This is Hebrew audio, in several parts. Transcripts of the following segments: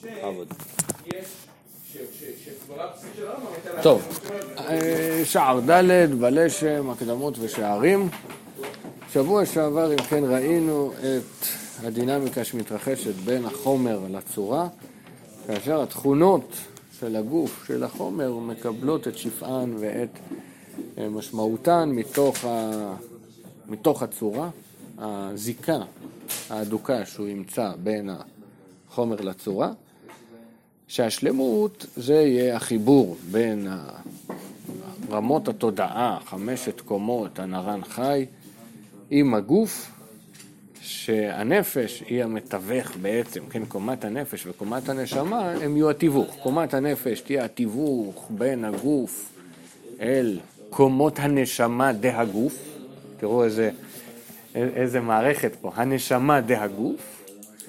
טוב, שער ד' בלשם, הקדמות ושערים. שבוע שעבר אם כן ראינו את הדינמיקה שמתרחשת בין החומר לצורה, כאשר התכונות של הגוף של החומר מקבלות את שפען ואת משמעותן מתוך הצורה, הזיקה ההדוקה שהוא ימצא בין החומר לצורה, שהשלמות זה יהיה החיבור בין רמות התודעה, 5 קומות הנרן חי, עם הגוף, שהנפש היא המתווך בעצם, כן, קומת הנפש וקומת הנשמה הם יהיו התיווך. קומת הנפש תהיה התיווך בין הגוף אל קומות הנשמה דה הגוף. תראו איזה מערכת פה, הנשמה דה הגוף,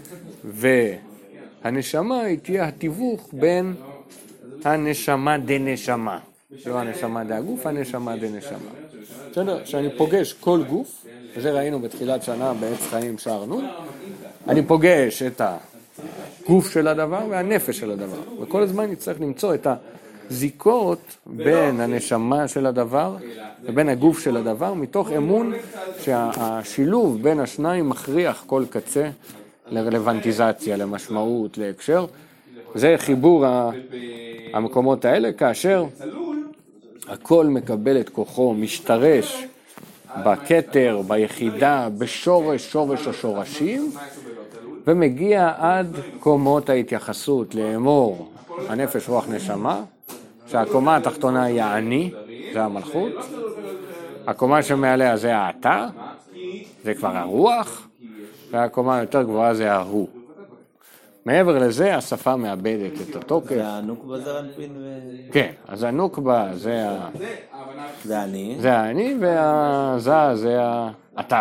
והנשמה היא תהיה התיווך בין הנשמה דה נשמה. לא הנשמה דה הגוף, הנשמה דה נשמה. בסדר, שאני פוגש כל גוף, וזה ראינו בתחילת שנה בעץ חיים שער נ', אני פוגש את הגוף של הדבר והנפש של הדבר, וכל הזמן נצטרך למצוא את הזיקות בין הנשמה של הדבר ובין הגוף של הדבר, מתוך אמון שהשילוב בין השניים מכריח כל קצה לרלוונטיזציה, למשמעות, להקשר. זה חיבור המקומות האלה, כאשר הכל מקבל את כוחו, משתרש בכתר, ביחידה, שורש השורשים, ומגיע עד קומות ההתייחסות לאמור הנפש רוח נשמה, שהקומה התחתונה היא האני, זה המלכות, הקומה שמעליה זה האתה, זה כבר הרוח, והקומה היותר גבוהה זה ההוא. מעבר לזה, השפה מאבדת את התוקף. זה הנוקבה זה רנפין כן, אז הנוקבה זה זה אני. זה האני, והזה זה האתה.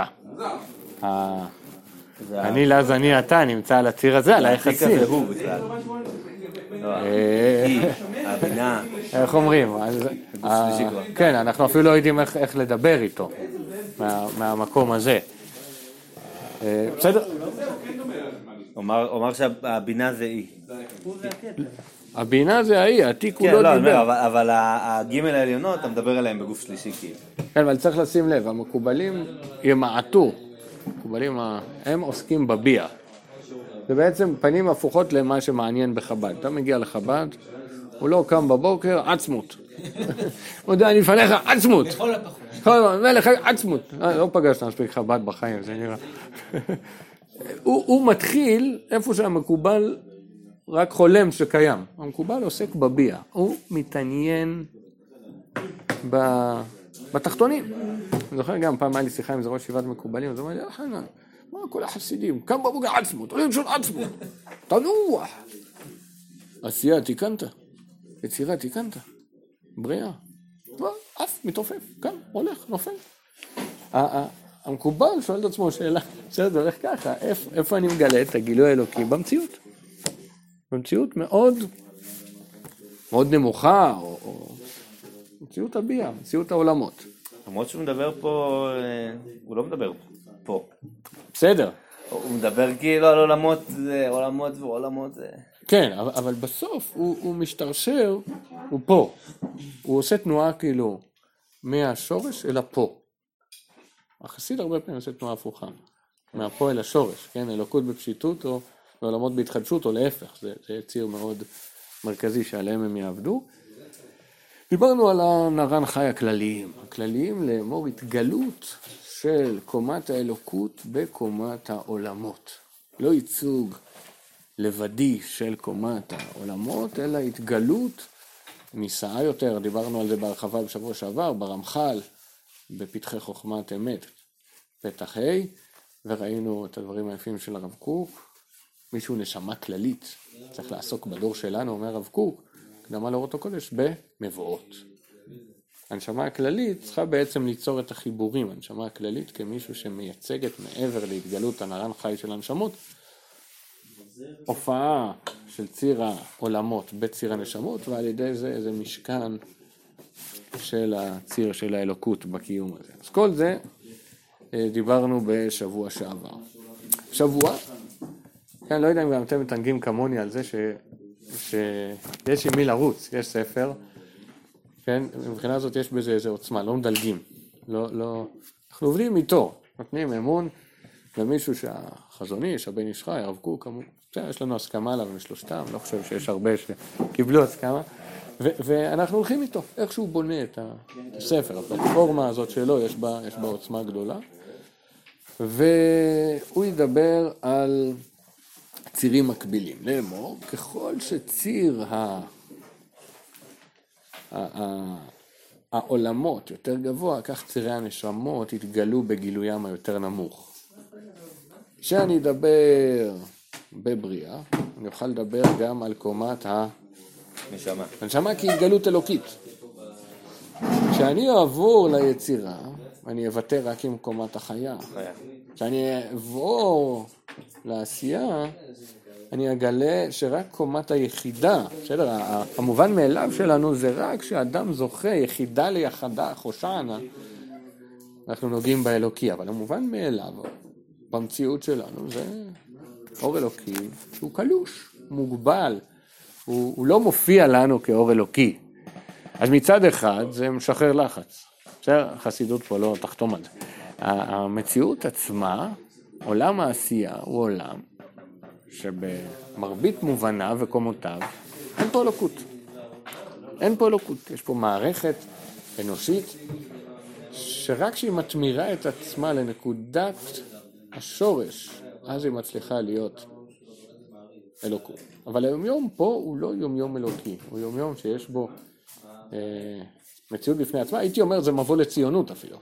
אני לאז אני אתה נמצא על הציר הזה, על היחסים. זה הוא בכלל. הבינה. איך אומרים? כן, אנחנו אפילו לא יודעים איך לדבר איתו מהמקום הזה. בסדר? אומר שהבינה זה היא. הבינה זה האי, העתיק הוא כן, לא דיבר. אבל הגימל העליונות, אתה מדבר עליהם בגוף שלישי כאילו. כן, אבל צריך לשים לב, המקובלים ימעטו. המקובלים הם עוסקים בביע. זה בעצם פנים הפוכות למה שמעניין בחב"ד. אתה מגיע לחב"ד, הוא לא קם בבוקר, עצמות. הוא יודע, אני לפניך, עצמות. לכל הפחות. מלך, עצמות. לא פגשת מספיק חב"ד בחיים, זה נראה. הוא מתחיל איפה שהמקובל רק חולם שקיים. המקובל עוסק בביע. הוא מתעניין בתחתונים. אני זוכר גם פעם היה לי שיחה עם זה ראש ישיבת מקובלים, אז הוא אמר לי, חנן, מה כל החסידים? קם בבוקר עצמות, עולים של עצמות. תנוח. עשייה תיקנת, יצירה תיקנת, בריאה. אף מתעופף, קם, הולך, נופל. המקובל שואל את עצמו שאלה, זה הולך ככה, איפה אני מגלה את הגילוי האלוקי? במציאות. במציאות מאוד נמוכה, או מציאות הביעה, מציאות העולמות. למרות שהוא מדבר פה, הוא לא מדבר פה. בסדר. הוא מדבר כאילו על עולמות ועולמות זה. כן, אבל בסוף הוא משתרשר, הוא פה. הוא עושה תנועה כאילו מהשורש אל הפה. החסיד הרבה פעמים עושה תנועה הפוכה. מהפה אל השורש, כן? אלוקות בפשיטות או עולמות בהתחדשות או להפך. זה ציר מאוד מרכזי שעליהם הם יעבדו. דיברנו על הנרן חי הכלליים לאמור התגלות של קומת האלוקות בקומת העולמות. לא ייצוג לבדי של קומת העולמות, אלא התגלות נישאה יותר. דיברנו על זה בהרחבה בשבוע שעבר, ברמח"ל, בפתחי חוכמת אמת, פתח ה', וראינו את הדברים היפים של הרב קוק. מישהו נשמה כללית, צריך לעסוק בדור שלנו, אומר הרב קוק, קדמה לאורות הקודש, במבואות. הנשמה הכללית צריכה בעצם ליצור את החיבורים, הנשמה הכללית כמישהו שמייצגת מעבר להתגלות הנרן חי של הנשמות, הופעה של ציר העולמות בציר הנשמות, ועל ידי זה משכן של הציר של האלוקות בקיום הזה. אז כל זה דיברנו בשבוע שעבר. שבוע כן, לא יודע אם גם אתם מתנגים כמוני על זה שיש עם מי לרוץ, יש ספר, כן, מבחינה הזאת יש בזה איזו עוצמה, לא מדלגים, לא, אנחנו עובדים איתו, נותנים אמון למישהו שהחזון איש, הבן איש חי, הרב קוק, יש לנו הסכמה עליו משלושתם, לא חושב שיש הרבה שקיבלו הסכמה, ואנחנו הולכים איתו, איך שהוא בונה את הספר, הפלטפורמה הזאת שלו, יש בה עוצמה גדולה, והוא ידבר על צירים מקבילים, לאמור, ככל שציר העולמות יותר גבוה, כך צירי הנשמות יתגלו בגילוים היותר נמוך. כשאני אדבר בבריאה, אני אוכל לדבר גם על קומת הנשמה כהתגלות אלוקית. כשאני אעבור ליצירה, אני אוותר רק עם קומת החיה. כשאני אעבור לעשייה, אני אגלה שרק קומת היחידה, בסדר, המובן מאליו שלנו זה רק שאדם זוכה יחידה ליחדה, חושנה, אנחנו נוגעים באלוקי, אבל המובן מאליו, במציאות שלנו, זה אור אלוקי שהוא קלוש, מוגבל, הוא לא מופיע לנו כאור אלוקי. אז מצד אחד זה משחרר לחץ, בסדר, חסידות פה לא תחתום על זה. המציאות עצמה, עולם העשייה הוא עולם שבמרבית מובניו וקומותיו אין פה אלוקות. אין פה אלוקות, יש פה מערכת אנושית שרק כשהיא מתמירה את עצמה לנקודת השורש, אז היא מצליחה להיות אלוקות. אבל היומיום פה הוא לא יומיום אלוקי, הוא יומיום שיש בו מציאות בפני עצמה. הייתי אומר זה מבוא לציונות אפילו.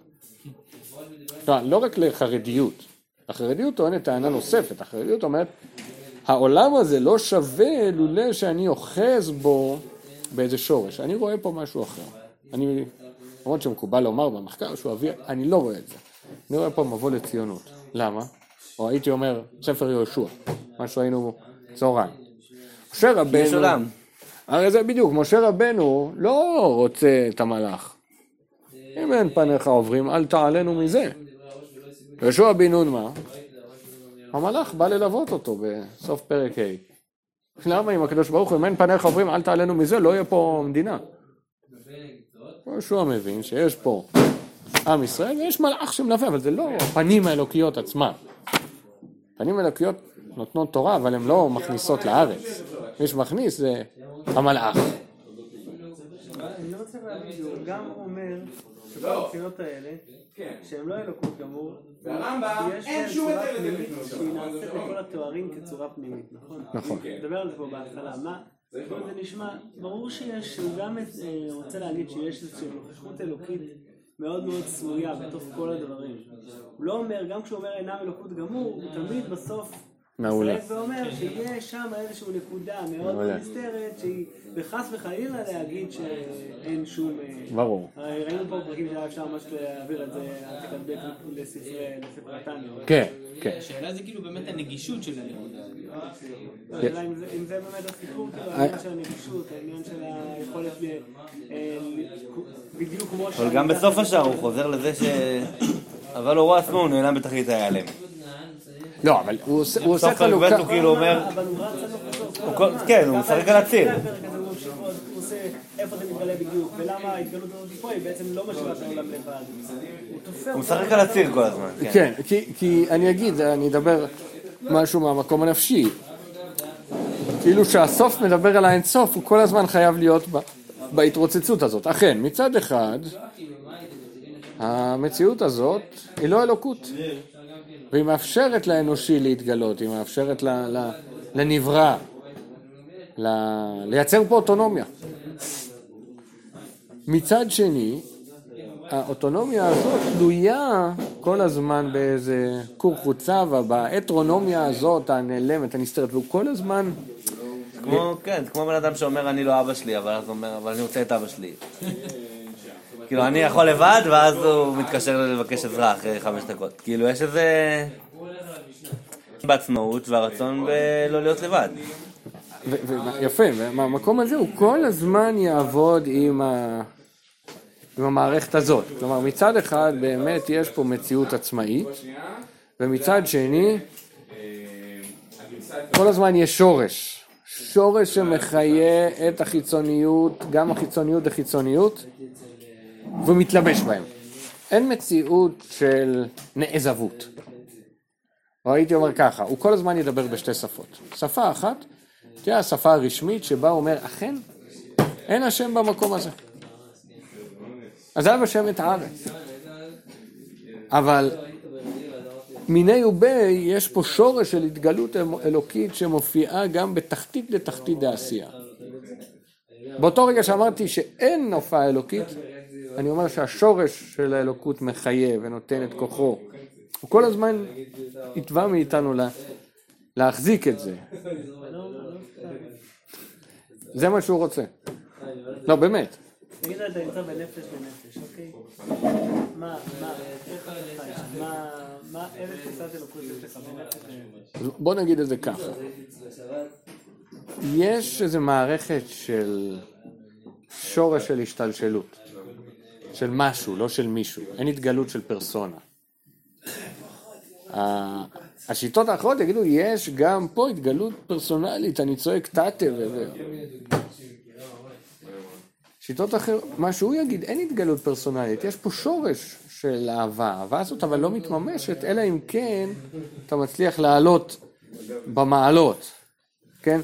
לא רק לחרדיות. החרדיות טוענת טענה נוספת, החרדיות אומרת, העולם הזה לא שווה לולא שאני אוחז בו באיזה שורש. אני רואה פה משהו אחר. אני, למרות שמקובל לומר במחקר שהוא אוויר, אני לא רואה את זה. אני רואה פה מבוא לציונות. למה? או הייתי אומר, ספר יהושע, מה שהיינו צהריים. משה רבנו, יש עולם. הרי זה בדיוק, משה רבנו לא רוצה את המלאך. אם אין פניך עוברים, אל תעלנו מזה. יהושע בן נון מה? המלאך בא ללוות אותו בסוף פרק ה'. למה אם הקדוש ברוך הוא, אם אין פניך עוברים, אל תעלנו מזה, לא יהיה פה מדינה. יהושע מבין שיש פה עם ישראל ויש מלאך שמלווה, אבל זה לא פנים האלוקיות עצמם. פנים האלוקיות נותנות תורה, אבל הן לא מכניסות לארץ. מי שמכניס זה המלאך. אני רוצה להגיד, הוא גם אומר שבמציאות האלה, שהם לא אלוקות גמור, יש להם צורה פנימית שהיא נעשית לכל התוארים כצורה פנימית, נכון? נכון. נדבר על זה פה בהתחלה, מה? זה נשמע, ברור שיש, הוא גם רוצה להגיד שיש איזושהי נוכחות אלוקית מאוד מאוד סמויה בתוך כל הדברים. הוא לא אומר, גם כשהוא אומר אינם אלוקות גמור, הוא תמיד בסוף מעולה. ואומר שיש שם איזושהי נקודה מאוד מסתרת שהיא בחס וחלילה להגיד שאין שום... ברור. ראינו פה פרקים שהיה אפשר ממש להעביר את זה כתבית לספר התניא. כן, כן. השאלה זה כאילו באמת הנגישות של הנקודה. השאלה אם זה באמת הסיפור, העניין של הנגישות, העניין של היכולת בדיוק כמו ש... אבל גם בסוף השאר הוא חוזר לזה ש... אבל הוא רואה עצמו, הוא נעלם בתכלית ההיעלם. לא, אבל הוא עושה חלוקה. הוא כאילו אומר... אבל הוא רץ עד בסוף. כן, הוא משחק על הציר. הוא עושה איפה זה מתגלה בדיוק, ולמה ההתגלות הזאת פה היא בעצם לא משאירה את העולם לבד. הוא משחק על הציר כל הזמן. כן, כי אני אגיד, אני אדבר משהו מהמקום הנפשי. כאילו שהסוף מדבר על האינסוף, הוא כל הזמן חייב להיות בהתרוצצות הזאת. אכן, מצד אחד, המציאות הזאת היא לא אלוקות. והיא מאפשרת לאנושי להתגלות, היא מאפשרת לנברא, לייצר פה אוטונומיה. מצד שני, האוטונומיה הזאת תלויה כל הזמן באיזה קור חוצה, ובאטרונומיה הזאת הנעלמת, הנסתרת, והוא כל הזמן... כן, כמו בן אדם שאומר אני לא אבא שלי, אבל אני רוצה את אבא שלי. כאילו אני יכול לבד, ואז הוא מתקשר לבקש עזרה אחרי 5 דקות. כאילו יש איזה... בעצמאות והרצון בלא להיות לבד. יפה, והמקום הזה הוא כל הזמן יעבוד עם המערכת הזאת. כלומר, מצד אחד באמת יש פה מציאות עצמאית, ומצד שני כל הזמן יש שורש. שורש שמחיה את החיצוניות, גם החיצוניות וחיצוניות, ומתלבש בהם. אין מציאות של נעזבות. או הייתי אומר ככה, הוא כל הזמן ידבר בשתי שפות. שפה אחת, תהיה השפה הרשמית שבה הוא אומר, אכן, אין השם במקום הזה. עזב השם את הארץ. אבל מיני ובי יש פה שורש של התגלות אלוקית שמופיעה גם בתחתית לתחתית העשייה. באותו רגע שאמרתי שאין הופעה אלוקית, אני אומר שהשורש של האלוקות מחיה ונותן את כוחו. הוא כל הזמן יתבע מאיתנו להחזיק את זה. זה מה שהוא רוצה. לא, באמת. תגיד לו, אתה נמצא בנפש, אוקיי? איזה תפיסת אלוקות יש לך בנפש? בוא נגיד את זה ככה. יש איזו מערכת של שורש של השתלשלות. של משהו, לא של מישהו. אין התגלות של פרסונה. השיטות האחרות יגידו, יש גם פה התגלות פרסונלית, אני צועק תתה וזה. שיטות אחרות, מה שהוא יגיד, אין התגלות פרסונלית, יש פה שורש של אהבה. האהבה הזאת אבל לא מתממשת, אלא אם כן אתה מצליח לעלות במעלות. כן?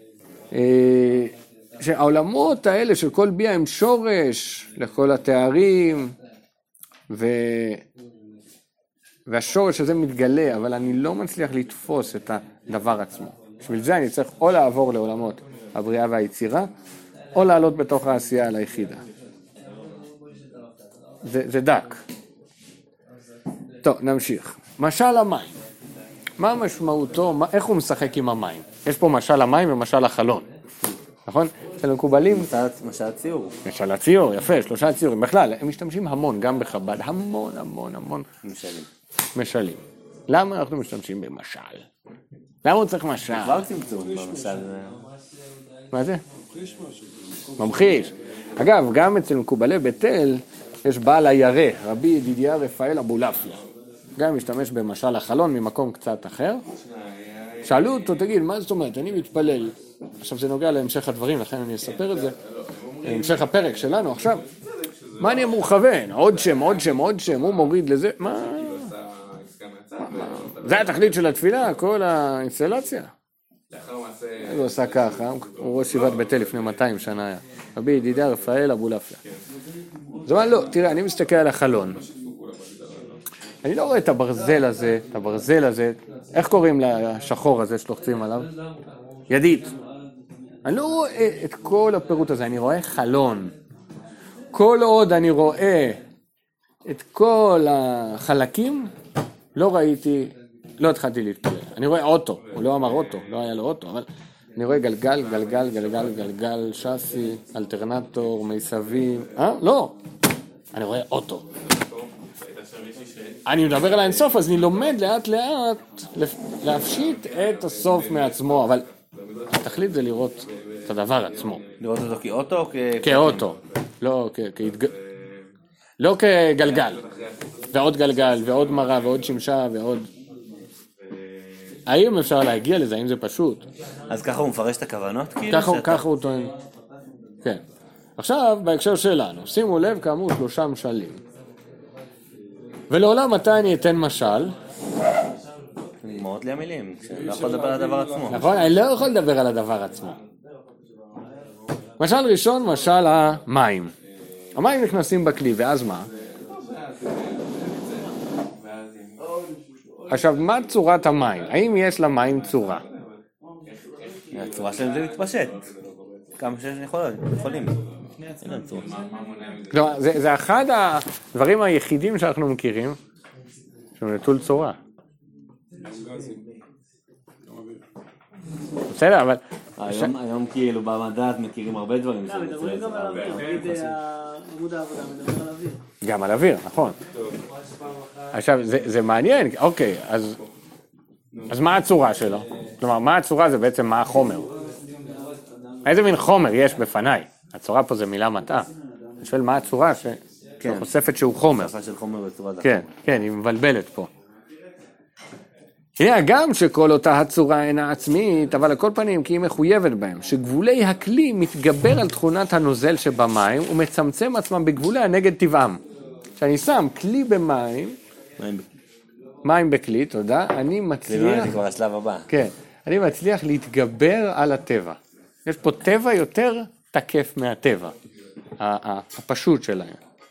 שהעולמות האלה של כל ביאה הם שורש לכל התארים, והשורש הזה מתגלה, אבל אני לא מצליח לתפוס את הדבר עצמו. בשביל זה אני צריך או לעבור לעולמות הבריאה והיצירה, או לעלות בתוך העשייה על היחידה. זה דק. טוב, נמשיך. משל המים. מה משמעותו, איך הוא משחק עם המים? יש פה משל המים ומשל החלון. נכון? אצל מקובלים. משל הציור. משל הציור, יפה, 3 ציורים. בכלל, הם משתמשים המון, גם בחב"ד, המון. משלים. למה אנחנו משתמשים במשל? למה הוא צריך משל? כבר צמצום במשל. מה זה? ממחיש. אגב, גם אצל מקובלי בית אל יש בעל הירא, רבי ידידיה רפאל אבולעפיה. גם משתמש במשל החלון ממקום קצת אחר. שאלו אותו, תגיד, מה זאת אומרת? אני מתפלל. עכשיו זה נוגע להמשך הדברים, לכן אני אספר את זה. המשך הפרק שלנו עכשיו. מה אני אמור לכוון? עוד שם, הוא מוריד לזה. מה? זה התכלית של התפילה, כל האינסטלציה. הוא עשה ככה, הוא ראש ישיבת בית אל לפני 200 שנה היה. רבי ידידיה רפאל אבולעפיה. זאת אומרת, לא, תראה, אני מסתכל על החלון. אני לא רואה את הברזל הזה, איך קוראים לשחור הזה שלוחצים עליו? ידית. אני לא רואה את כל הפירוט הזה, אני רואה חלון. כל עוד אני רואה את כל החלקים, לא התחלתי להתפלל. אני רואה אוטו, הוא לא אמר אוטו, לא היה לו אוטו, אבל אני רואה גלגל, שסי, אלטרנטור, מיסבים, לא, אני רואה אוטו. אני מדבר על האינסוף, אז אני לומד לאט להפשיט את הסוף מעצמו, אבל התכלית זה לראות את הדבר עצמו. לראות אותו כאוטו או כאוטו, לא כגלגל, ועוד גלגל, ועוד מראה, ועוד שמשה, ועוד... האם אפשר להגיע לזה, האם זה פשוט? אז ככה הוא מפרש את הכוונות? ככה הוא טוען. כן. עכשיו, בהקשר שלנו, שימו לב כאמור 3 משלים. ולעולם מתי אני אתן משל? נגמרות לי המילים, אני לא יכול לדבר על הדבר עצמו. נכון, אני לא יכול לדבר על הדבר עצמו. משל ראשון, משל המים. המים נכנסים בכלי, ואז מה? עכשיו, מה צורת המים? האם יש למים צורה? הצורה שלהם זה מתפשט. כמה יכולים. זה אחד הדברים היחידים שאנחנו מכירים, שהוא נטול צורה. בסדר, אבל... היום כאילו במדע מכירים הרבה דברים. מדברים גם על אוויר, נגיד עמוד העבודה מדבר על אוויר. גם על אוויר, נכון. עכשיו, זה מעניין, אוקיי, אז מה הצורה שלו? כלומר, מה הצורה זה בעצם מה החומר? איזה מין חומר יש בפניי? הצורה פה זה מילה מטעה. אני שואל מה הצורה שחושפת שהוא חומר. שפה של חומר בצורה דקה. כן, היא מבלבלת פה. הנה, הגם שכל אותה הצורה אינה עצמית, אבל על כל פנים כי היא מחויבת בהם, שגבולי הכלי מתגבר על תכונת הנוזל שבמים, ומצמצם עצמם בגבוליה נגד טבעם. כשאני שם כלי במים, מים בכלי, תודה, אני מצליח... זה כבר השלב הבא. כן, אני מצליח להתגבר על הטבע. יש פה טבע יותר תקף מהטבע, הפשוט שלהם.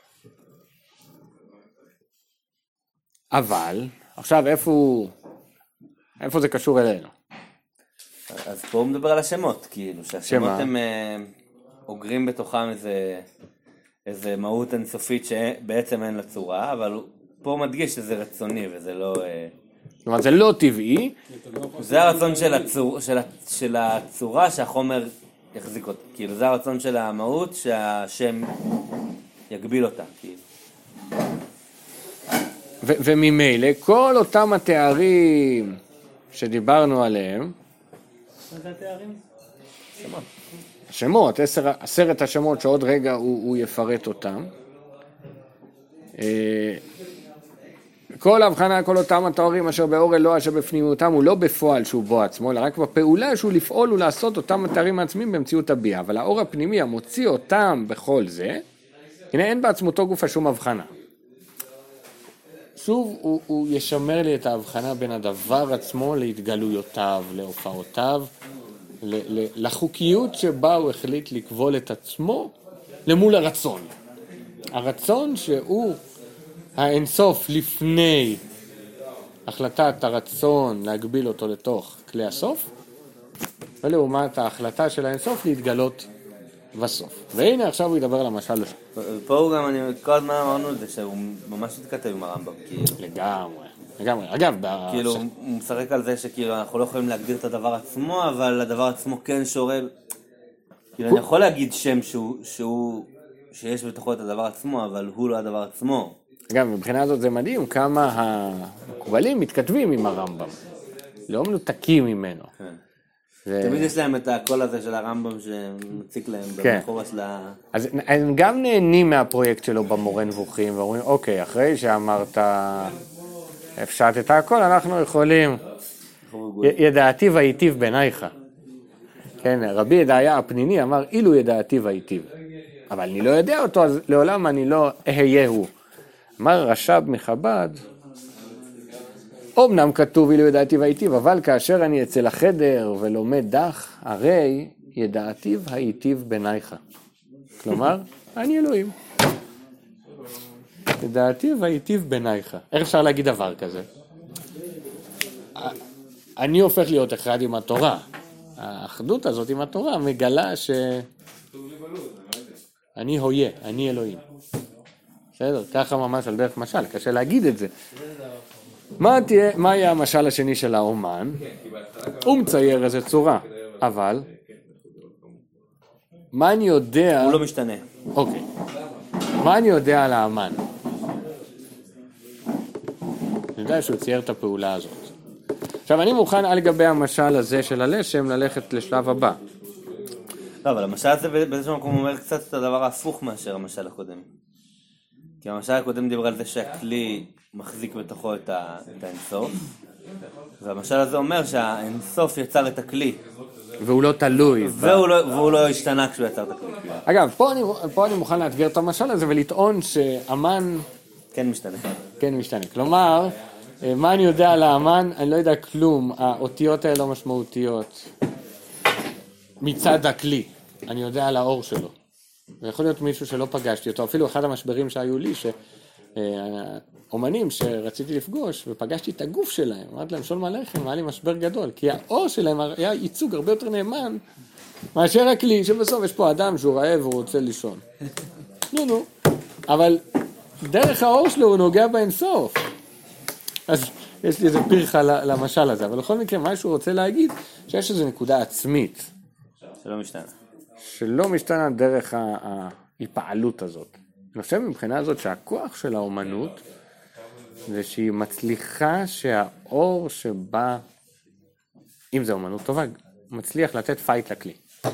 אבל, עכשיו איפה זה קשור אלינו? אז פה הוא מדבר על השמות, כאילו, שהשמות הם אוגרים בתוכם איזה מהות אינסופית שבעצם אין לה צורה, אבל פה הוא מדגיש שזה רצוני וזה לא... כלומר, זה לא טבעי. זה הרצון של הצורה שהחומר יחזיק אותה. כאילו, זה הרצון של המהות שהשם יגביל אותה, כאילו. וממילא, כל אותם התארים שדיברנו עליהם, מה זה התארים? שמות, 10 השמות שעוד רגע הוא יפרט אותם. כל הבחנה, כל אותם התוארים אשר באור אלוה אשר בפנימותם הוא לא בפועל שהוא בו עצמו, אלא רק בפעולה שהוא לפעול ולעשות אותם התארים העצמיים באמצעות הביאה. אבל האור הפנימי המוציא אותם בכל זה, הנה אין בעצמותו גופה שום הבחנה. שוב הוא ישמר לי את ההבחנה בין הדבר עצמו להתגלויותיו, להופעותיו, לחוקיות שבה הוא החליט לקבול את עצמו למול הרצון. הרצון שהוא האינסוף לפני החלטת הרצון להגביל אותו לתוך כלי הסוף, ולעומת ההחלטה של האינסוף להתגלות בסוף. והנה עכשיו הוא ידבר על המשל הזה. פה הוא גם, כל הזמן אמרנו את זה, שהוא ממש התכתב עם הרמב"ם, כאילו. לגמרי. אגב, כאילו, הוא משחק על זה שכאילו אנחנו לא יכולים להגדיר את הדבר עצמו, אבל הדבר עצמו כן שורל. כאילו, אני יכול להגיד שם שיש בתוכו את הדבר עצמו, אבל הוא לא הדבר עצמו. אגב, מבחינה הזאת זה מדהים כמה המקובלים מתכתבים עם הרמב"ם. לא מנותקים ממנו. תמיד יש להם את הקול הזה של הרמב"ם שמציק להם במחורה של ה... אז הם גם נהנים מהפרויקט שלו במורה נבוכים, ואומרים, אוקיי, אחרי שאמרת, הפשטת הכל, אנחנו יכולים, ידעתי והיטיב בעינייך. כן, רבי ידעיה הפניני אמר, אילו ידעתי והיטיב. אבל אני לא יודע אותו, אז לעולם אני לא אהיה הוא. אמר רש"ב מחב"ד, אמנם כתוב אילו ידעתי והיטיב, אבל כאשר אני אצל החדר ולומד דח, הרי ידעתיו היטיב בעינייך. כלומר, אני אלוהים. ידעתיו היטיב בעינייך. איך אפשר להגיד דבר כזה? אני הופך להיות אחד עם התורה. האחדות הזאת עם התורה מגלה ש... אני הויה, אני אלוהים. בסדר, ככה ממש על דרך משל, קשה להגיד את זה. מה יהיה המשל השני של האומן? הוא מצייר איזה צורה, אבל מה אני יודע... הוא לא משתנה. אוקיי. מה אני יודע על האמן? אני יודע שהוא צייר את הפעולה הזאת. עכשיו, אני מוכן על גבי המשל הזה של הלשם ללכת לשלב הבא. לא, אבל המשל הזה באיזשהו מקום אומר קצת את הדבר ההפוך מאשר המשל הקודם. כי המשל הקודם דיבר על זה שהכלי מחזיק בתוכו את האינסוף, והמשל הזה אומר שהאינסוף יצר את הכלי. והוא לא תלוי. והוא לא השתנה כשהוא יצר את הכלי. אגב, פה אני מוכן לאתגר את המשל הזה ולטעון שאמן... כן משתנה. כן משתנה. כלומר, מה אני יודע על האמן? אני לא יודע כלום. האותיות האלה לא משמעותיות. מצד הכלי. אני יודע על האור שלו. ויכול להיות מישהו שלא פגשתי אותו. אפילו אחד המשברים שהיו לי, אומנים שרציתי לפגוש, ופגשתי את הגוף שלהם, אמרתי להם, שול מלאכם, היה לי משבר גדול, כי האור שלהם היה ייצוג הרבה יותר נאמן, מאשר הכלי, שבסוף יש פה אדם שהוא רעב והוא רוצה לישון. נו, אבל דרך האור שלו הוא נוגע באינסוף. אז יש לי איזה פרחה למשל הזה, אבל בכל מקרה, מה שהוא רוצה להגיד, שיש איזו נקודה עצמית. שלא משתנה דרך ההיפעלות הזאת. אני חושב מבחינה הזאת שהכוח של האומנות זה שהיא מצליחה שהאור שבא, אם זה אומנות טובה, מצליח לתת פייט לכלי.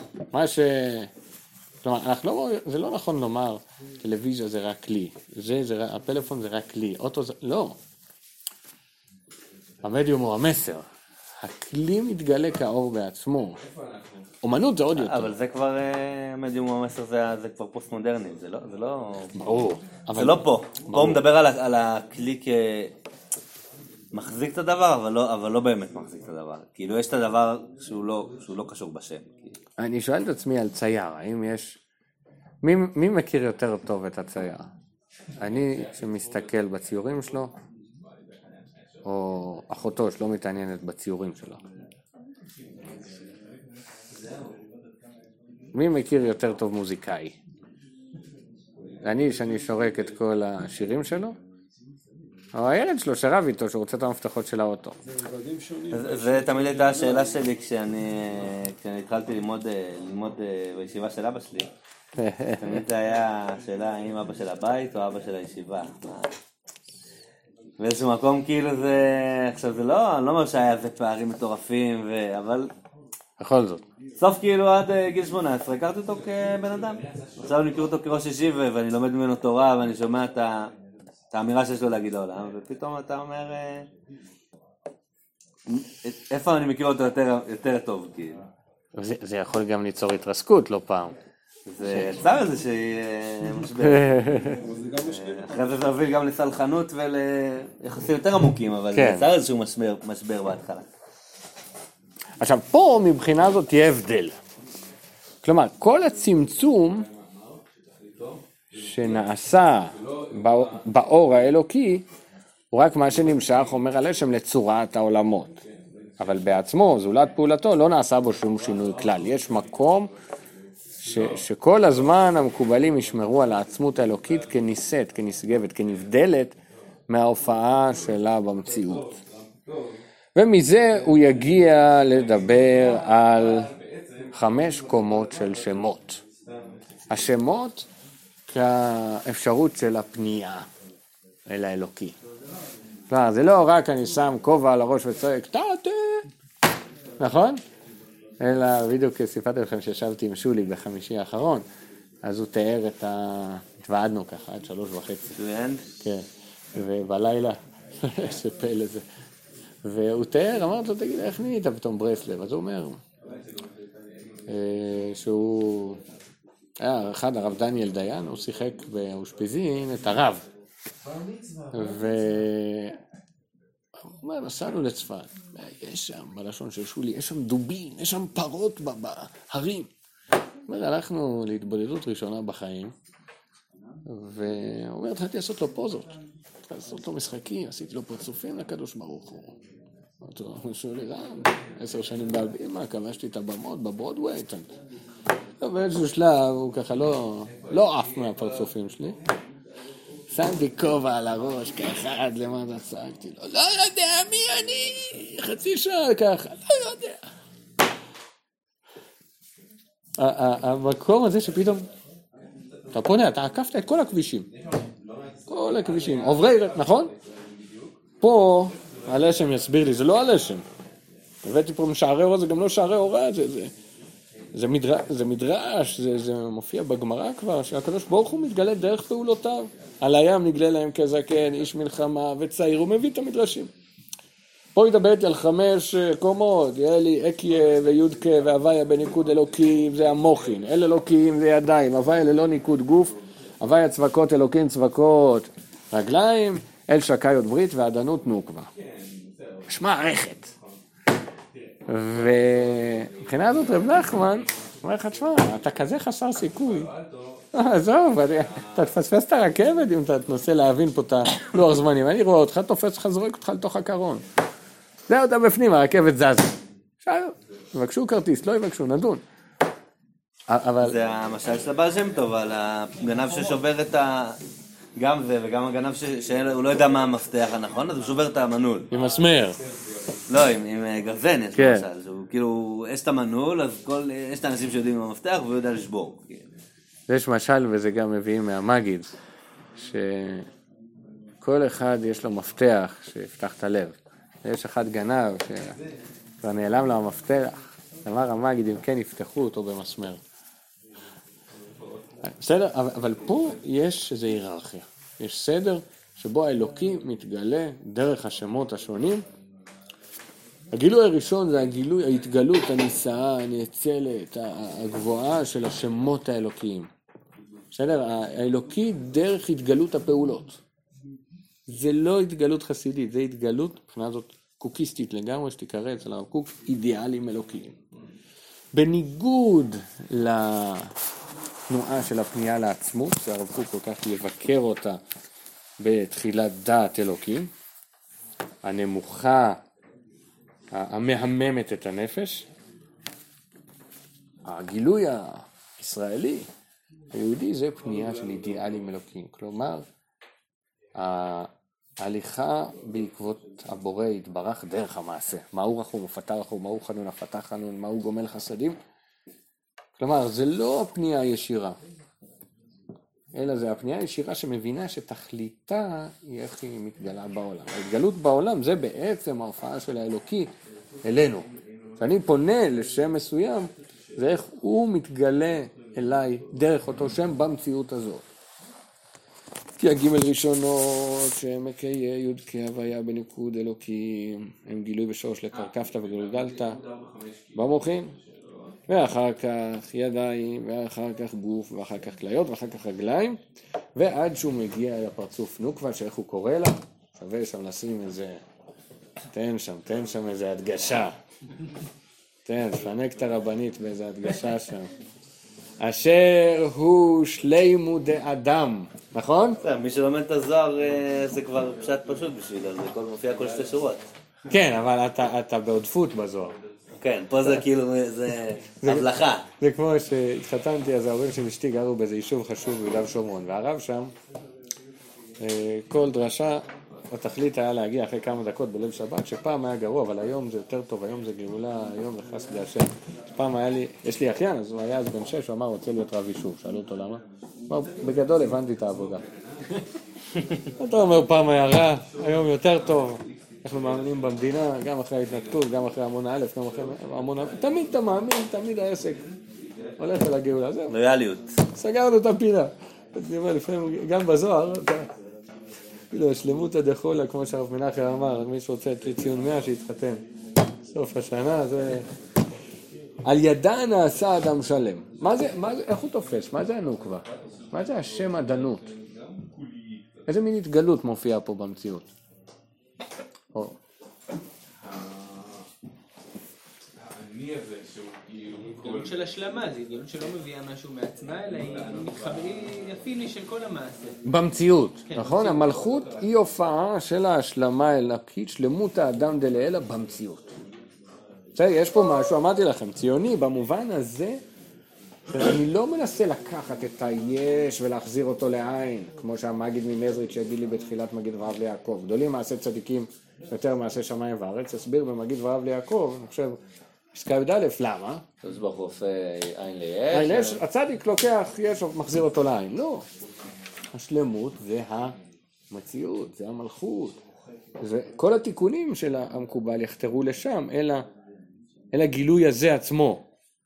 כלומר, זה לא נכון לומר, טלוויזיה זה רק כלי, הפלאפון זה רק כלי, אוטו זה, לא. המדיום הוא המסר. הכלי מתגלה כאור בעצמו. אומנות זה עוד יותר. אבל זה כבר, המדיום הוא המסר, זה כבר פוסט מודרני, זה לא... ברור. זה לא פה. פה הוא מדבר על הכלי כמחזיק את הדבר, אבל לא באמת מחזיק את הדבר. כאילו יש את הדבר שהוא לא קשור בשם. אני שואל את עצמי על צייר, האם יש... מי מכיר יותר טוב את הצייר? אני שמסתכל בציורים שלו, או אחותו שלא מתעניינת בציורים שלו. מי מכיר יותר טוב מוזיקאי? אני שאני שורק את כל השירים שלו, או הילד שלו שרב איתו שרוצה את המפתחות של האוטו. זה תמיד הייתה השאלה שלי כשאני התחלתי ללמוד בישיבה של אבא שלי. תמיד זה היה השאלה האם אבא של הבית או אבא של הישיבה. באיזשהו מקום כאילו זה, עכשיו זה לא, אני לא אומר שהיה איזה פערים מטורפים, אבל... בכל זאת. סוף כאילו עד גיל 18, הכרתי אותו כבן אדם. עכשיו אני מכיר אותו כראש ישיבה ואני לומד ממנו תורה ואני שומע את האמירה שיש לו להגיד לעולם, ופתאום אתה אומר, איפה אני מכיר אותו יותר טוב כאילו. זה יכול גם ליצור התרסקות לא פעם. זה יצר איזה שהיא משבר. אחרי זה להוביל גם לסלחנות וליחסים יותר עמוקים, אבל זה יצר איזשהו משבר בהתחלה. עכשיו, פה מבחינה הזאת תהיה הבדל. כלומר, כל הצמצום שנעשה באור האלוקי, הוא רק מה שנמשך, אומר הלשם, לצורת העולמות. אבל בעצמו, זולת פעולתו, לא נעשה בו שום שינוי כלל. יש מקום שכל הזמן המקובלים ישמרו על העצמות האלוקית כניסית, כנסגבת, כנבדלת מההופעה שלה במציאות. ומזה הוא יגיע לדבר על 5 קומות של שמות. השמות כאפשרות של הפנייה אל האלוקי. זה לא רק אני שם כובע על הראש וצועק, תתה, נכון? אלא בדיוק סיפרתי לכם שישבתי עם שולי בחמישי האחרון, אז הוא תיאר התוועדנו ככה עד 3:30. כן, ובלילה, שפל איזה. והוא תיאר, אמרתי לו, תגיד, איך נהיית פתאום ברסלב? אז הוא אומר, שהוא היה אחד, הרב דניאל דיין, הוא שיחק באושפיזין את הרב. הוא אומר, נסענו לצפת, יש שם, בלשון של שולי, יש שם דובין, יש שם פרות בהרים. הוא אומר, הלכנו להתבודדות ראשונה בחיים, והוא אומר, התחלתי לעשות לו פוזות, התחלתי לעשות לו משחקים, עשיתי לו פרצופים לקדוש ברוך הוא. הוא שואל לי, 10 שנים בהלבימה, כבשתי את הבמות בברודווי, ובאיזשהו שלב הוא ככה לא עף מהפרצופים שלי. שמתי כובע על הראש, כאחד למטה צעקתי לו, לא יודע מי אני, חצי שעה ככה, לא יודע. המקום הזה שפתאום, אתה פונה, אתה עקפת את כל הכבישים. כל הכבישים, עוברי, נכון? פה, הלשם יסביר לי, זה לא הלשם. הבאתי פה משערי אורה, זה גם לא שערי אורה, זה מדרש, זה מופיע בגמרא כבר, שהקדוש ברוך הוא מתגלה דרך פעולותיו. על הים נגלה להם כזקן, איש מלחמה וצעיר, הוא מביא את המדרשים. פה ידבר איתי על 5 קומות, יהיה לי אקיה ויודקה והוויה בניקוד אלוקים, זה המוחין, אל אלוקים זה ידיים, הוויה ללא ניקוד גוף, הוויה צבקות אלוקים צבקות רגליים, אל שקיות ברית ועדנות נוקבה. יש מערכת. ומבחינה הזאת רב נחמן, אומר לך, תשמע, אתה כזה חסר סיכוי. עזוב, אתה תפספס את הרכבת אם אתה תנסה להבין פה את הלוח זמנים. אני רואה אותך, תופס לך, זורק אותך לתוך הקרון. זהו, אתה בפנים, הרכבת זזה. שאלו, יבקשו כרטיס, לא יבקשו, נדון. זה המשל של הבעל שם טוב, על הגנב ששובר את גם זה וגם הגנב שהוא לא יודע מה המפתח הנכון, אז הוא שובר את המנעול. עם מסמר. לא, עם גרזן יש למשל. כאילו, יש את המנעול, אז יש את האנשים שיודעים עם המפתח והוא יודע לשבור. יש משל, וזה גם מביאים מהמגיד, שכל אחד יש לו מפתח שיפתח את הלב. יש אחד גנב שכבר נעלם לו המפתח. אמר המגיד, אם כן יפתחו אותו במסמר. בסדר, אבל פה יש איזו היררכיה. יש סדר שבו האלוקים מתגלה דרך השמות השונים הגילוי הראשון זה הגילוי, ההתגלות הנישאה, הנאצלת, הגבוהה של השמות האלוקיים. בסדר? האלוקי דרך התגלות הפעולות. זה לא התגלות חסידית, זה התגלות, מבחינה זאת קוקיסטית לגמרי, שתיקרא אצל הרב קוק, אידיאלים אלוקיים. בניגוד לתנועה של הפנייה לעצמות, שהרב קוק כל כך יבקר אותה בתחילת דעת אלוקים, הנמוכה, המהממת את הנפש, הגילוי הישראלי, היהודי, זה פנייה של אידיאלים אלוקיים. כלומר, ההליכה בעקבות הבורא יתברך דרך המעשה. מהו רחום ופתח רחום, מהו חנון הפתח חנון, מהו גומל חסדים. כלומר, זה לא הפנייה הישירה, אלא זה הפנייה הישירה שמבינה שתכליתה היא איך היא מתגלה בעולם. ההתגלות בעולם זה בעצם ההופעה של האלוקי אלינו. כשאני פונה לשם מסוים, זה איך הוא מתגלה אליי דרך אותו שם במציאות הזאת. כי הגימל ראשונות שהם מקיה יודקי הוויה בניקוד אלוקים, הם גילוי בשורש לקרקפת וגולגלת במוחין, ואחר כך ידיים, ואחר כך גוף, ואחר כך כליות, ואחר כך רגליים, ועד שהוא מגיע אל הפרצוף נוקבה, שאיך הוא קורא לה, שווה שם לשים איזה, תן שם איזה הדגשה, תפנק את הרבנית באיזה הדגשה שם. אשר הוא שלימו דאדם, נכון? מי שלומד את הזוהר זה כבר פשט פשוט בשבילו, זה מופיע כל שתי שורות. כן, אבל אתה בעודפות בזוהר. כן, פה זה כאילו, זה הבלחה. זה כמו שהתחתנתי, אז ההורים של אשתי גרו באיזה יישוב חשוב ביהודה ושומרון, והרב שם, כל דרשה, התכלית היה להגיע אחרי כמה דקות בליל שבת, שפעם היה גרוע, אבל היום זה יותר טוב, היום זה גאולה, היום זה חסד להשם. פעם היה לי, יש לי אחיין, אז הוא היה אז בן 6, הוא אמר, רוצה להיות רב יישוב, שאלו אותו למה? הוא אמר, בגדול הבנתי את העבודה. אתה אומר, פעם היה רע, היום יותר טוב. אנחנו מאמינים במדינה, גם אחרי ההתנתקות, גם אחרי המון א', גם אחרי המון א', תמיד אתה מאמין, תמיד העסק הולך אל הגאולה. זהו. לויאליות. סגרנו את הפינה. אני אומר, לפעמים, גם בזוהר, כאילו, שלמות הדחולה, כמו שהרב מנחם אמר, מי שרוצה את ציון 100 שיתחתן. סוף השנה, זה... על ידה נעשה אדם שלם. מה זה, איך הוא תופס? מה זה הנוקבה? מה זה השם עדנות? איזה מין התגלות מופיעה פה במציאות? התגלות של השלמה, זה התגלות שלא מביאה משהו מעצמה, אלא היא אפילו של כל המעשה. במציאות, נכון? המלכות היא הופעה של ההשלמה האלוקית, שלמות האדם דלעילא במציאות. יש פה משהו, אמרתי לכם, ציוני, במובן הזה, אני לא מנסה לקחת את היש ולהחזיר אותו לעין, כמו שהמגיד ממזריץ' שהגיד לי בתחילת מגיד ורב ליעקב. גדולים מעשה צדיקים יותר מעשה שמיים וארץ, הסביר במגיד ורב ליעקב, אני חושב, פסקה י"א, למה? אז בחוף עין ליש. הצדיק לוקח יש ומחזיר אותו לעין. לא. השלמות זה המציאות, זה המלכות. כל התיקונים של המקובל יחתרו לשם, אל הגילוי הזה עצמו.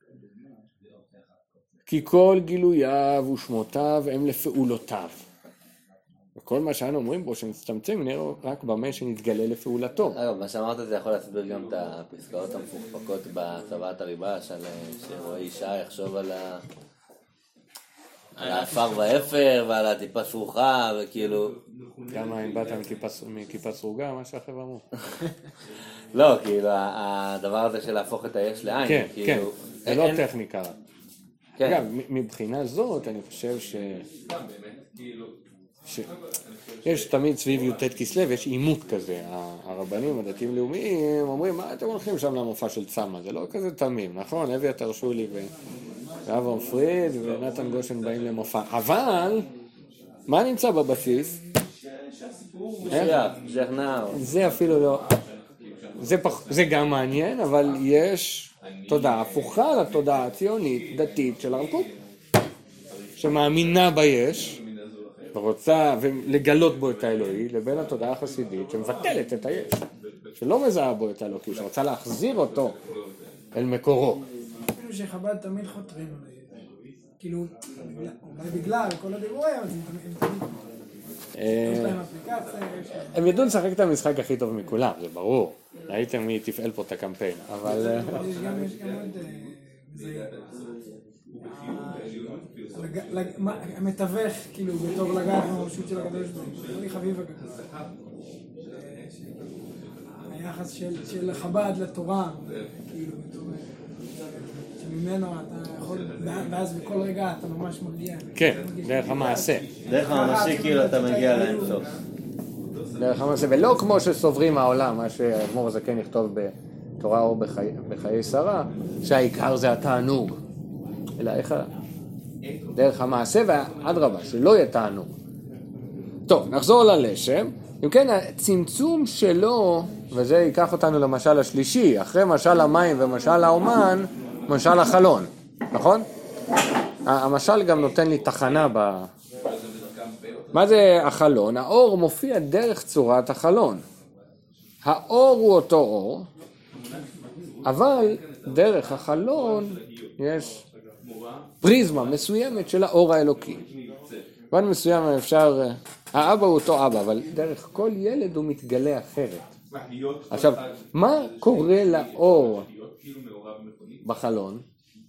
כי כל גילוייו ושמותיו הם לפעולותיו. וכל מה שאנו אומרים פה שמצטמצם נראה רק במה שנתגלה לפעולתו. אגב, מה שאמרת זה יכול להסביר גם את הפסקאות המפוקפקות בצוואת הריבה, שרואה אישה יחשוב על האפר והאפר ועל הטיפה סרוחה וכאילו... כמה אם באת מכיפה סרוגה, מה שהחבר'ה אמרו. לא, כאילו הדבר הזה של להפוך את היש לעין. כן, כן, זה לא טכניקה. כן. אגב, מבחינה זאת אני חושב יש תמיד סביב י"ט כסלו, יש עימות כזה. הרבנים הדתיים לאומיים אומרים, מה אתם הולכים שם למופע של צמא? זה לא כזה תמים, נכון? אבי התרשולי ואברהם פריד ונתן גושן באים למופע. אבל, מה נמצא בבסיס? זה אפילו לא... זה גם מעניין, אבל יש תודעה הפוכה לתודעה הציונית, דתית של הרב קוק, שמאמינה ביש, ורוצה לגלות בו את האלוהי, לבין התודעה החסידית שמבטלת את היש, שלא מזהה בו את האלוקי, שרוצה להחזיר אותו אל מקורו. אפילו שחב"ד תמיד חותרים, כאילו, אולי בגלל כל הדיבורים, יש להם אפליקציה, יש להם... הם ידעו לשחק את המשחק הכי טוב מכולם, זה ברור. ראיתם מי תפעל פה את הקמפיין, אבל... יש גם עוד... המתווך, כאילו, בתור לגעת במרשות של הקדוש ברוך הוא, לי חביב הגדול. היחס של חב"ד לתורה, כאילו, שממנו אתה יכול, ואז בכל רגע אתה ממש מגיע. כן, דרך המעשה. דרך המעשה כאילו אתה מגיע לאינסוף. דרך המעשה, ולא כמו שסוברים העולם, מה שהאדמו"ר הזקן יכתוב בתורה אור בחיי שרה, שהעיקר זה התענוג. אלא איך דרך המעשה, ואדרבה, שלא יהיה תענוג. טוב, נחזור ללשם. אם כן, הצמצום שלו, וזה ייקח אותנו למשל השלישי, אחרי משל המים ומשל האומן, משל החלון, נכון? המשל גם נותן לי תחנה מה זה החלון? האור מופיע דרך צורת החלון. האור הוא אותו אור, אבל דרך החלון יש פריזמה מסוימת של האור האלוקי. בן מסוים אפשר, האבא הוא אותו אבא, אבל דרך כל ילד הוא מתגלה אחרת. עכשיו, מה קורה לאור בחלון?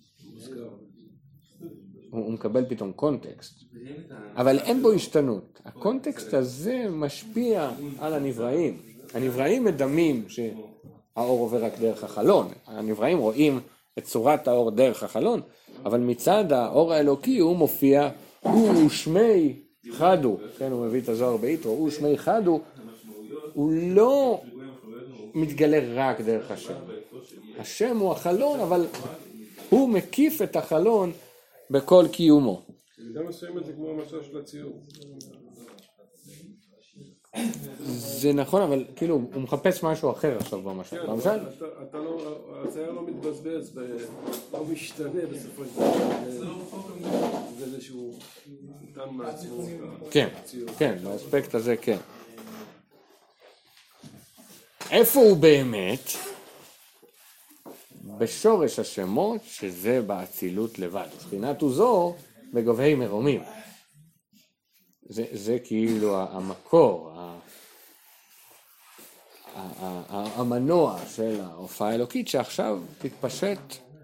הוא מקבל פתאום קונטקסט, אבל אין בו השתנות. הקונטקסט הזה משפיע על הנבראים. הנבראים מדמים שהאור עובר רק דרך החלון. הנבראים רואים את צורת האור דרך החלון, אבל מצד האור האלוקי הוא מופיע, הוא שמי חדו, כן, הוא מביא את הזוהר ביתרו, הוא שמי חדו, הוא לא מתגלה רק דרך השם. השם הוא החלון, אבל הוא מקיף את החלון בכל קיומו. במידה מסוימת זה כמו המשל של הציור. זה נכון, אבל כאילו הוא מחפש משהו אחר עכשיו במשל. כן, במשל? אתה לא, הצייר לא מתבזבז, לא משתנה בסופו של דבר. זה איזשהו ניתן מעצמו. כן, כן, באספקט הזה כן. איפה הוא באמת? בשורש השמות, שזה באצילות לבד. בחינת עוזו בגובהי מרומים. זה כאילו המקור, המנוע של ההופעה האלוקית, שעכשיו תתפשט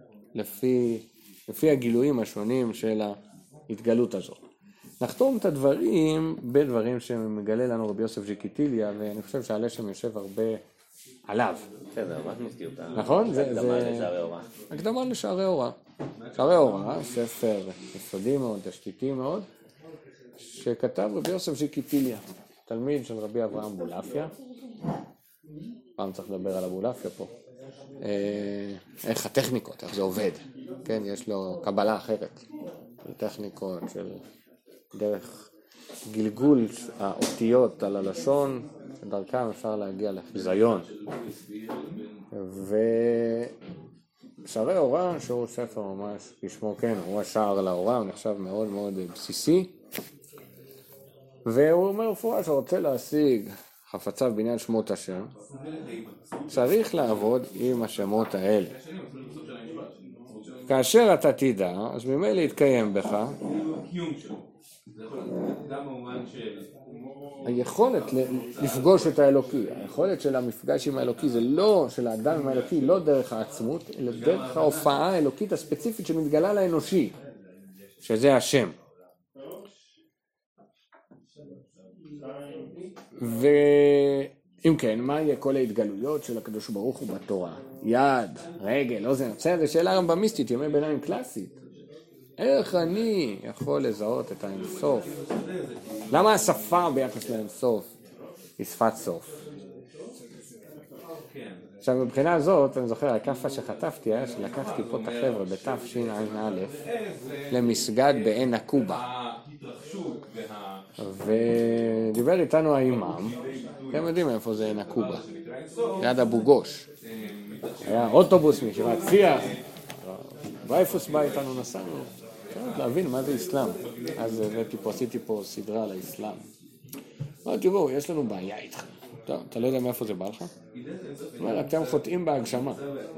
לפי הגילויים השונים של ההתגלות הזאת. נחתום את הדברים בדברים שמגלה לנו רבי יוסף ג'יקיטיליה, ואני חושב שהלשם יושב הרבה עליו. בסדר, מה נזכיר אותה? נכון? זה הקדמה לשערי הוראה. הקדמה לשערי הוראה. שערי הוראה, ספר יסודי מאוד, תשתיתי מאוד, שכתב רבי יוסף ג'יקיטיליה, תלמיד של רבי אברהם בולעפיה. פעם צריך לדבר על הבולעפיה פה. איך הטכניקות, איך זה עובד. כן, יש לו קבלה אחרת. טכניקות של דרך גלגול האותיות על הלשון, שדרכם אפשר להגיע לחיזיון. ושערי הוראה, שהוא ספר ממש, כשמו כן, הוא השער להוראה, הוא נחשב מאוד מאוד בסיסי. והוא אומר מפורש, שהוא רוצה להשיג חפצה בעניין שמות השם, צריך לעבוד עם השמות האלה. כאשר אתה תדע, אז ממילא יתקיים בך היכולת לפגוש את האלוקי. היכולת של המפגש עם האלוקי זה לא, של האדם עם האלוקי, לא דרך העצמות, אלא דרך ההופעה האלוקית הספציפית שמתגלה לאנושי, שזה השם. ואם כן, מה יהיה כל ההתגלויות של הקדוש ברוך הוא בתורה? יד, רגל, אוזן, זה שאלה רמב"מיסטית, ימי ביניים קלאסית. איך אני יכול לזהות את האינסוף? למה השפה ביחס לאינסוף היא שפת סוף? עכשיו מבחינה הזאת, אני זוכר, הכפה שחטפתי היה שלקחתי פה את החבר'ה בתשע"א למסגד בעין עקובה. ודיבר איתנו האימאם, אתם יודעים איפה זה עין עקובה, ליד אבו גוש. היה אוטובוס מישיבת צי"ח, וייפוס בא איתנו, נסענו, להבין מה זה אסלאם. אז עשיתי פה סדרה על האסלאם. אמרתי, בואו, יש לנו בעיה איתכם. טוב, אתה לא יודע מאיפה זה בא לך? זאת אומרת, אתם חוטאים בהגשמה.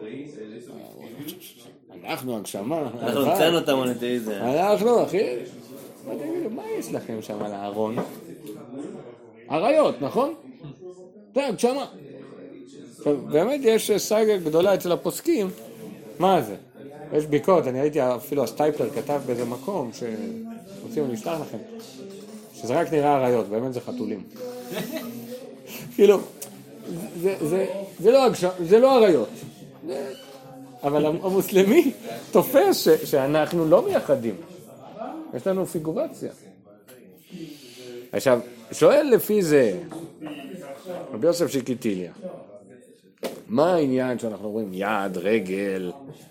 אנחנו הגשמה. אנחנו הוצאנו את המונותאיזם. אנחנו, אחי. מה יש לכם שם על הארון? עריות, נכון? זה הגשמה. באמת יש סאגה גדולה אצל הפוסקים, מה זה? יש ביקורת, אני ראיתי אפילו הסטייפלר כתב באיזה מקום שרוצים לשלח לכם, שזה רק נראה עריות, באמת זה חתולים. כאילו, זה לא עריות. אבל המוסלמי תופס שאנחנו לא מייחדים. יש לנו פיגורציה. עכשיו, שואל לפי זה, רבי יוסף שקיטיליה, מה העניין שאנחנו רואים יד, רגל,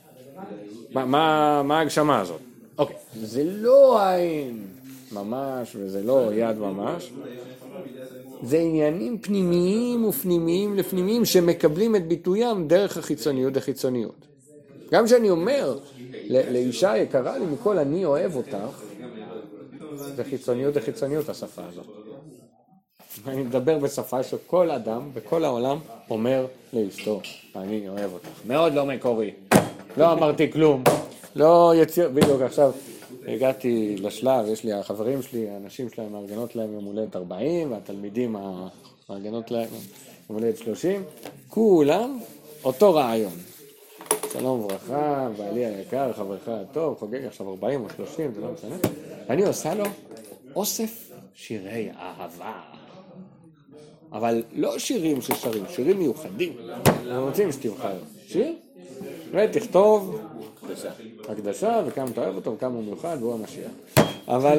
מה ההגשמה הזאת? אוקיי, זה לא עין ממש וזה לא יד ממש, זה עניינים פנימיים ופנימיים לפנימיים שמקבלים את ביטוים דרך החיצוניות לחיצוניות. גם שאני אומר לאישה יקרה לי מכל אני אוהב אותך, זה חיצוניות לחיצוניות השפה הזאת. אני מדבר בשפה שכל אדם בכל העולם אומר לאשתו, אני אוהב אותך. מאוד לא מקורי, לא אמרתי כלום, לא יציר, בדיוק עכשיו הגעתי לשלב, יש לי החברים שלי, האנשים שלהם מארגנות להם יום הולדת 40, והתלמידים מארגנות להם יום הולדת 30, כולם אותו רעיון. שלום וברכה, בעלי היקר, חברך הטוב, חוגג עכשיו 40 או 30, זה לא משנה. ואני עושה לו אוסף שירי אהבה. אבל לא שירים ששרים, שירים מיוחדים. אנחנו רוצים שתבחר שיר, ותכתוב הקדשה וכמה אתה אוהב אותו וכמה הוא מיוחד והוא המשיח. אבל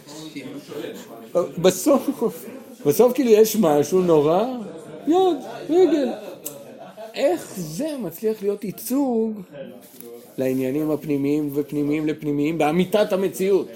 בסוף כאילו יש משהו נורא, יד, רגל. איך זה מצליח להיות ייצוג לעניינים הפנימיים ופנימיים לפנימיים באמיתת המציאות?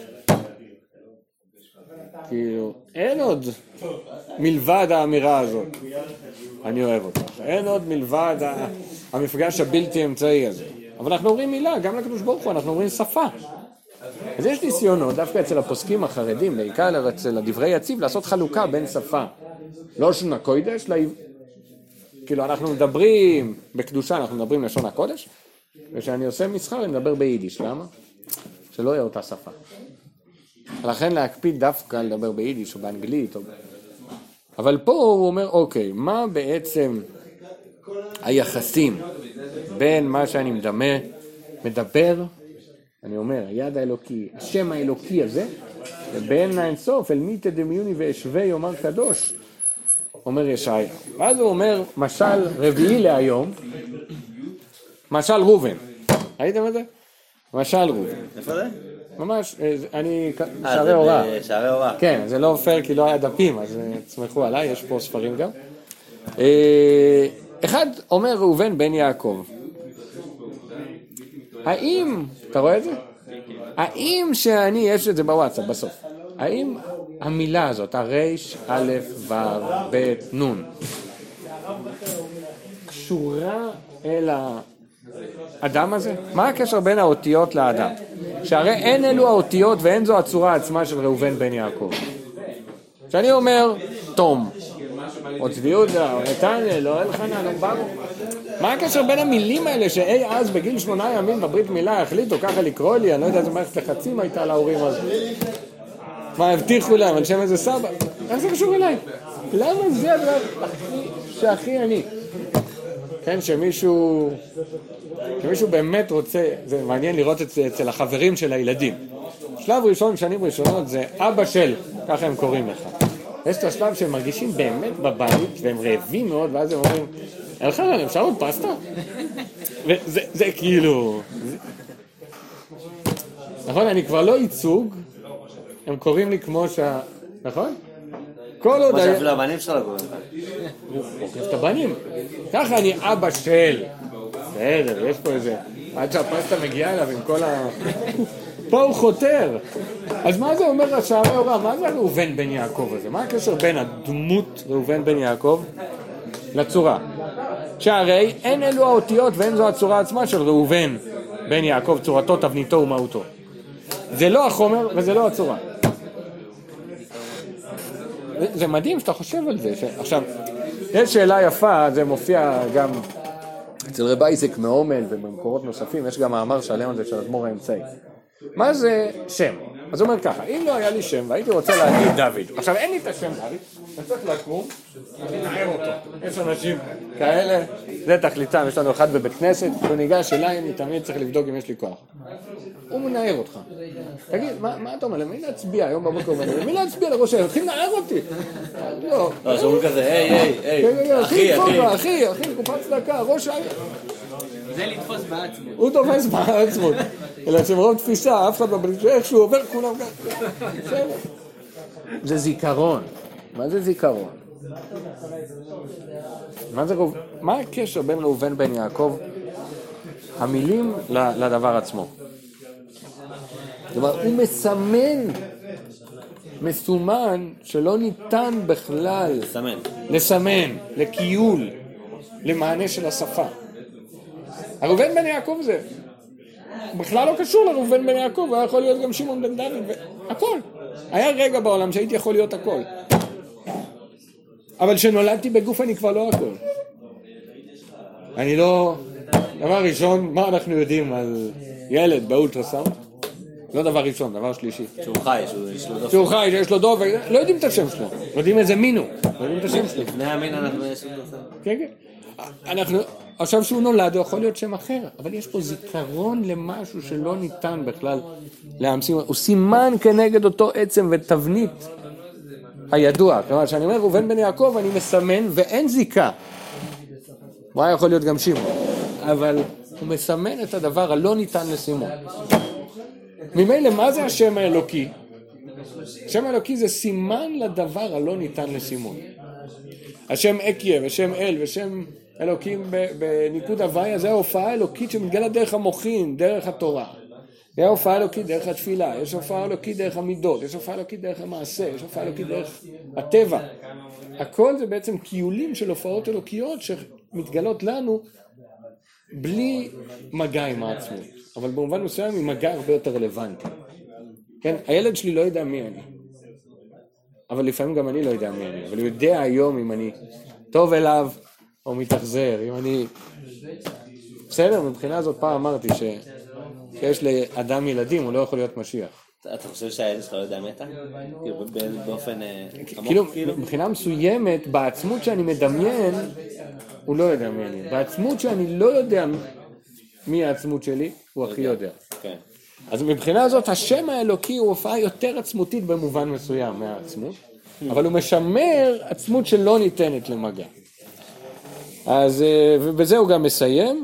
כאילו, אין עוד מלבד האמירה הזאת, אני אוהב אותך. אין עוד מלבד המפגש הבלתי אמצעי הזה. אבל אנחנו אומרים מילה, גם לקדוש ברוך הוא, אנחנו אומרים שפה. אז יש ניסיונות, דווקא אצל הפוסקים החרדים, בעיקר אצל הדברי יציב, לעשות חלוקה בין שפה. לא לשון הקודש, כאילו אנחנו מדברים בקדושה, אנחנו מדברים לשון הקודש, וכשאני עושה מסחר אני מדבר ביידיש. למה? שלא יהיה אותה שפה. לכן להקפיד דווקא לדבר ביידיש או באנגלית. אבל פה הוא אומר, אוקיי, מה בעצם היחסים בין מה שאני מדבר, אני אומר, היד האלוקי, השם האלוקי הזה, ובין האינסוף, אל מיתא דמיוני ואשווה יאמר קדוש, אומר ישעיה. ואז הוא אומר, משל רביעי להיום, משל ראובן. ראיתם את זה? משל ראובן. איפה זה? ממש, אני, שערי הוראה. שערי הוראה. כן, זה לא פייר כי לא היה דפים, אז תסמכו עליי, יש פה ספרים גם. אחד אומר ראובן בן יעקב. האם, אתה רואה את זה? האם שאני, יש את זה בוואטסאפ בסוף, האם המילה הזאת, הריש, א', ו', ב', נון, קשורה אל האדם הזה? מה הקשר בין האותיות לאדם? שהרי אין אלו האותיות ואין זו הצורה עצמה של ראובן בן יעקב. שאני אומר, תום, או צבי יהודה, או נתנאל, או אלחנן, או ברוך. מה הקשר בין המילים האלה שאי אז בגיל 8 ימים בברית מילה החליטו ככה לקרוא לי, אני לא יודע איזה מערכת לחצים הייתה להורים אז. מה הבטיחו להם, על שם איזה סבא? איך זה קשור אליי? למה זה הדבר שהכי אני? כן, שמישהו באמת רוצה, זה מעניין לראות אצל החברים של הילדים. שלב ראשון, שנים ראשונות, זה אבא של, ככה הם קוראים לך. יש את השלב שהם מרגישים באמת בבית, והם רעבים מאוד, ואז הם אומרים, אלחנן, אפשר עוד פסטה? וזה כאילו... נכון, אני כבר לא ייצוג, הם קוראים לי כמו נכון? כל עוד... כמו שאפילו הבנים שלך קוראים לך. הוא עוקף את הבנים. ככה אני אבא של... בסדר, יש פה איזה... עד שהפסטה מגיעה אליו עם כל ה... פה הוא חותר. אז מה זה אומר השערי הוראה? מה זה ראובן בן יעקב הזה? מה הקשר בין הדמות ראובן בן יעקב לצורה? שהרי אין אלו האותיות ואין זו הצורה עצמה של ראובן בן יעקב, צורתו, תבניתו ומהותו. זה לא החומר וזה לא הצורה. זה מדהים שאתה חושב על זה. עכשיו, יש שאלה יפה, זה מופיע גם אצל רב אייזק מעומל ובמקורות נוספים, יש גם מאמר שלם על זה של אדמו"ר האמצעי. מה זה שם? אז הוא אומר ככה, אם לא היה לי שם והייתי רוצה להגיד דוד, עכשיו אין לי את השם דוד, אני צריך לקום, לנער אותו. יש אנשים כאלה, זה תכליתם, יש לנו אחד בבית כנסת, הוא ניגש אליי, אני תמיד צריך לבדוק אם יש לי כוח. הוא מנער אותך. תגיד, מה אתה אומר? למי להצביע? היום בבוקר אומר, למי להצביע לראש העיר? התחיל לנער אותי. לא. אז הוא כזה, היי, אחי, קופת צדקה, ראש העיר. זה לתפוס בעצמות. הוא תופס בעצמות. אלא שמרוב תפיסה, אף אחד בבית, שהוא עובר כולם גם. זה זיכרון. מה זה זיכרון? מה הקשר בין ראובן בן יעקב, המילים לדבר עצמו? זאת אומרת, הוא מסומן שלא ניתן בכלל לסמן, לקיול, למענה של השפה. ראובן בן יעקב זה בכלל לא קשור לראובן בן יעקב, הוא היה יכול להיות גם שמעון בן דוד, הכל. היה רגע בעולם שהייתי יכול להיות הכל. אבל כשנולדתי בגוף אני כבר לא הכל. אני לא... דבר ראשון, מה אנחנו יודעים על ילד באולטרסאונד? לא דבר ראשון, דבר שלישי. שהוא חי, שהוא חי, יש לו דופק, לא יודעים את השם שלו. לא יודעים איזה מין הוא. לא יודעים את השם שלו. לפני המין אנחנו יש לו דופק. כן, כן. אנחנו... עכשיו שהוא נולד, הוא יכול להיות שם אחר, אבל יש פה זיכרון למשהו שלא ניתן בכלל להמציא. הוא סימן כנגד אותו עצם ותבנית הידוע. כלומר, כשאני אומר ראובן בן יעקב, אני מסמן ואין זיקה. הוא היה יכול להיות גם שמעון, אבל הוא מסמן את הדבר הלא ניתן לסימון. ממילא, מה זה השם האלוקי? השם האלוקי זה סימן לדבר הלא ניתן לסימון. השם אקיה ושם אל ושם אלוקים בניקוד הוויה, זה ההופעה האלוקית שמתגלה דרך המוחין, דרך התורה. זה ההופעה האלוקית דרך התפילה, יש הופעה אלוקית דרך המידות, יש הופעה אלוקית דרך המעשה, יש הופעה אלוקית דרך הטבע. הכל זה בעצם קיולים של הופעות אלוקיות שמתגלות לנו בלי מגע עם העצמות. אבל במובן מסוים היא מגע הרבה יותר רלוונטי. כן? הילד שלי לא יודע מי אני. אבל לפעמים גם אני לא יודע מי אני. אבל הוא יודע היום אם אני טוב אליו או מתאכזר. אם אני... בסדר, מבחינה הזאת פעם אמרתי שיש לאדם ילדים, הוא לא יכול להיות משיח. אתה חושב שהילד שלך לא יודע מתה? באופן כאילו, מבחינה מסוימת, בעצמות שאני מדמיין, הוא לא יודע מי אני. בעצמות שאני לא יודע מי העצמות שלי, הוא הכי יודע. אז מבחינה הזאת, השם האלוקי הוא הופעה יותר עצמותית במובן מסוים מהעצמות, אבל הוא משמר עצמות שלא ניתנת למגע. אז בזה הוא גם מסיים,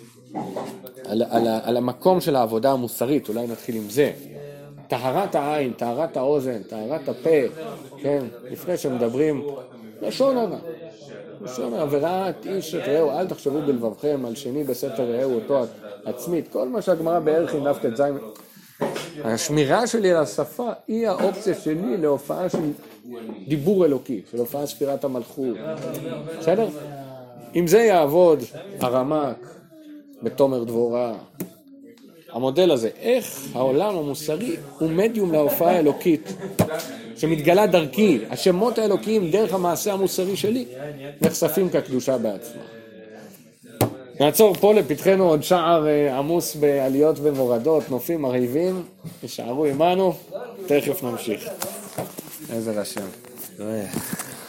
על המקום של העבודה המוסרית, אולי נתחיל עם זה. טהרת העין, טהרת האוזן, טהרת הפה, כן, לפני שמדברים, לשון הרע. לשון עבירת איש את רעהו, אל תחשבו בלבבכם על שני בסתר רעהו אותו עצמית, כל מה שהגמרא בערכין דף ט"ז. השמירה שלי על השפה היא האופציה שלי להופעה של דיבור אלוקי, של הופעה ספירת המלכות. בסדר? אם זה יעבוד הרמ"ק בתומר דבורה, המודל הזה, איך העולם המוסרי הוא מדיום להופעה האלוקית שמתגלה דרכי, השמות האלוקיים דרך המעשה המוסרי שלי נחשפים כקדושה בעצמה. נעצור פה, לפתחנו עוד שער עמוס בעליות ומורדות, נופים מרהיבים, תשארו עמנו, תכף נמשיך. איזה רשם.